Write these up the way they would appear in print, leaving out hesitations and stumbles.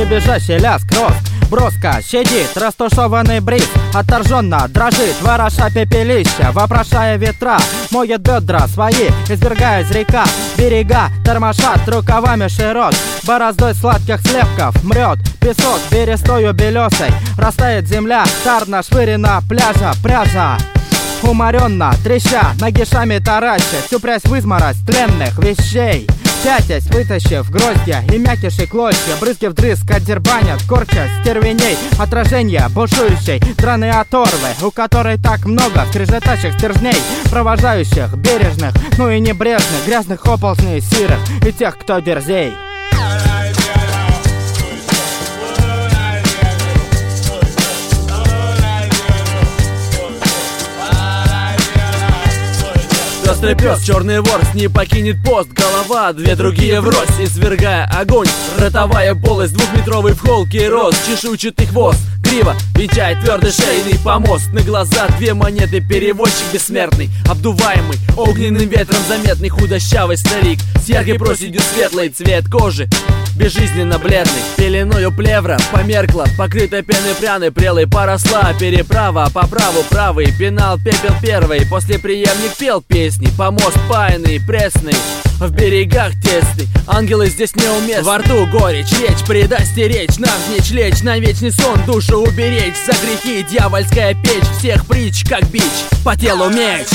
дребезжащий лязг, роск. Броско щадит растушеванный бриз, отторженно дрожит, вороша пепелища, вопрошая ветра, моет бедра свои, извергая из река. Берега тормошат рукавами широт, бороздой сладких слепков мрет песок берестою белесой. Растает земля, тарно швырена пляжа, пряжа. Уморенно, треща, нагишами тараща, сюпрясь в изморозь тленных вещей. Пятясь, вытащив гроздья и мякиши клочья, брызги вдрызг отдербанят, корча стервеней. Отражения бушующей драной оторвы, у которой так много скрежетащих стержней, провожающих бережных, ну и небрежных, грязных оползней сирых и тех, кто дерзей. Пестрый пес, черный ворс, не покинет пост. Голова, две другие врозь, извергая огонь. Ротовая полость, двухметровый в холке рост. Чешуйчатый хвост, грива венчает твердый шейный помост. На глаза две монеты, перевозчик бессмертный, обдуваемый огненным ветром заметный худощавый старик с яркой проседью светлый цвет кожи, безжизненно бледный. Пеленою плевра померкла, покрыта пеной пряной, прелой поросла переправа. По праву правый пенал пепел первый, после преемник пел песни. Помост паяный, пресный, в берегах тесный. Ангелы здесь неуместны. Во рту горечь, речь предостеречь, навзничь лечь, на вечный сон душу уберечь. За грехи дьявольская печь, всех притч как бич, по телу меч.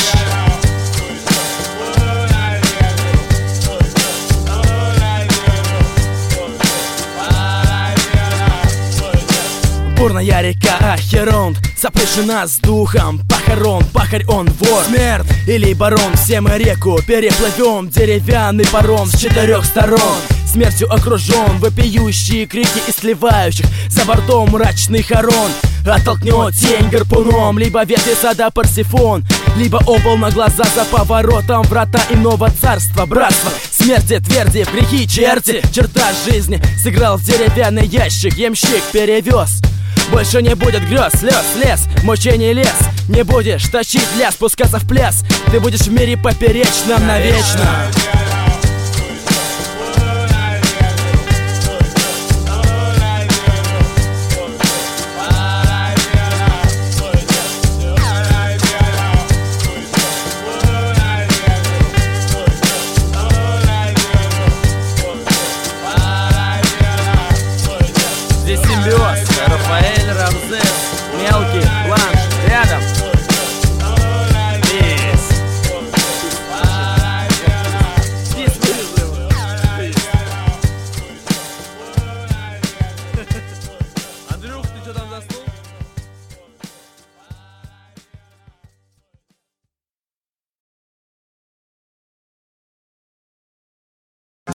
Бурная река Ахеронт сопряжена с духом похорон. Пахарь он вор, смерть или барон. Все мы реку переплывем, деревянный паром с четырех сторон. Смертью окружен, вопиющие крики и сливающих за бортом мрачный хорон. Оттолкнет тень гарпуном, либо ветви сада Парсифон, либо обол на глаза за поворотом врата иного царства. Братство смерти, тверди, грехи, черти, черта жизни сыграл в деревянный ящик, ямщик перевез. Больше не будет грез, слез, лес, мучений лес. Не будешь тащить ляс, спускаться в пляс. Ты будешь в мире поперечном навечно. Здесь симбиоз, Рафаэль, Рамзес, мелкий, бланш, рядом.